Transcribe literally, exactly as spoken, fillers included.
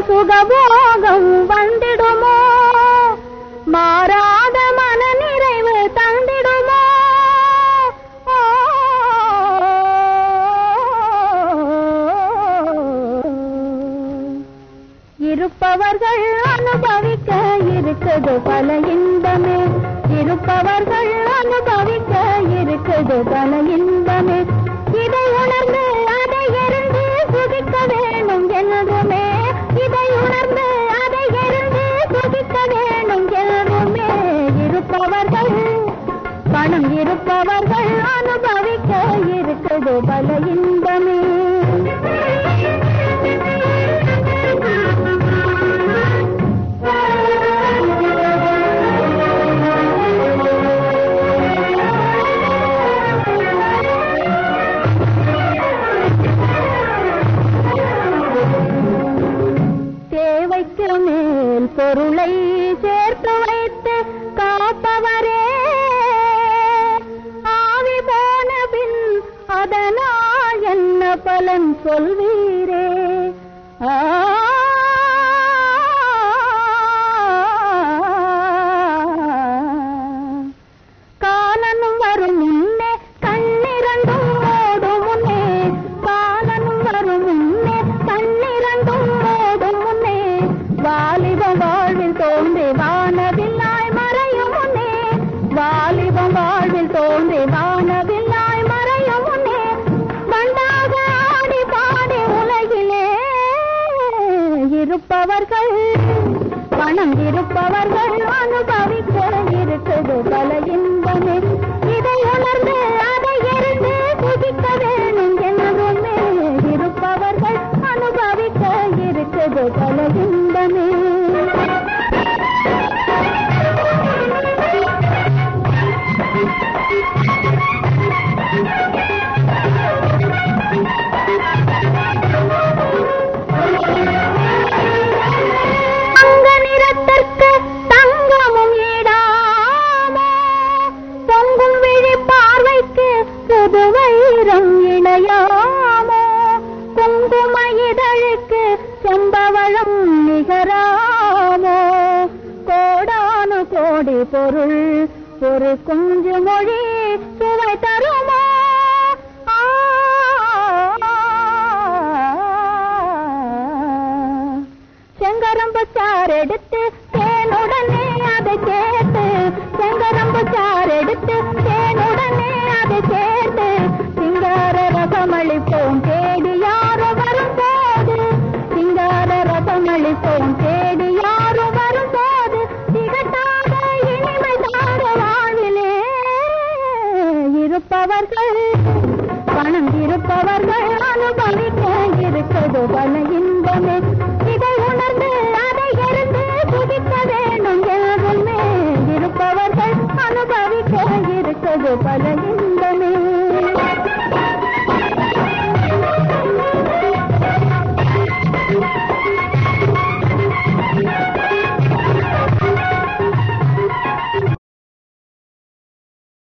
சுகபோகம் வந்திடுமோ, மாறாத மன நிறைவு தந்திடுமோ. இருப்பவர்கள் அனுபவிக்க இருக்குது பல இன்பமே, இருப்பவர்கள் அனுபவிக்க இருக்குது பல இன்பமே. இதை உணர்ந்து அதை எரிந்து சுகிக்க வேணும் என்றுமே, இதை உணர்ந்து அதை எரிந்து சுகிக்க வேணும் என்றுமே. இருப்பவர்கள் பணம் இருப்பவர்கள் அனுபவிக்க இருக்குது பல இன்பமே. மேல் பொருளை சேர்த்து வைத்து காப்பவரே, ஆவி போன பின் அதனால் என்ன பலன் சொல்வீரே. காலனும் வரும் முன்னே கண்ணிரண்டும் ஓடும் முன்னே, காலனும் வரும் முன்னே கண்ணிரண்டும் ஓடும் முன்னே. வாலிபம் வாழ்வில் தோன்றி வானவில்லாய் மறையும் முன்னே, வாலிபம் வாழ்வில் தோன்றி வானவில்லாய் மறையும் முன்னே. மண்டாக ஆடி பாடி உலகிலே இருப்பவர்கள் பணம் இருப்பவர்கள் அனுபவிக்க இருக்குது பல இன்பமே. இதை உணர்ந்து அதை எரிந்து சுகிக்க வேணும் என்றுமே. இருப்பவர்கள் அனுபவிக்க இருக்குது பல இன்பமே. தங்க நிறத்திற்கு தங்கமும் ஈடாமோ, பொங்கும் விழி பார்வைக்கு புது வைரம் இணையாமோ, குங்கும இதழுக்கு செம்பவளம் நிகராமோ. கோடானு கோடி பொருள் ஒரு குஞ்சு மொழி சுவை தருமோ. செங்கரம்பு சார் எடுத்து தேனுடனே அதை சேர்த்து, செங்கரம்பு சார் எடுத்து தேனுடனே அதை சேர்த்து. சிங்கார ரசமளிப்போம் தேடி யாரும் வரும்போது, சிங்கார ரசமளிப்போம் தேடி யாரும் வரும்போது. திகட்டாத இனிமை தார வாழ்விலே இருப்பவர்கள்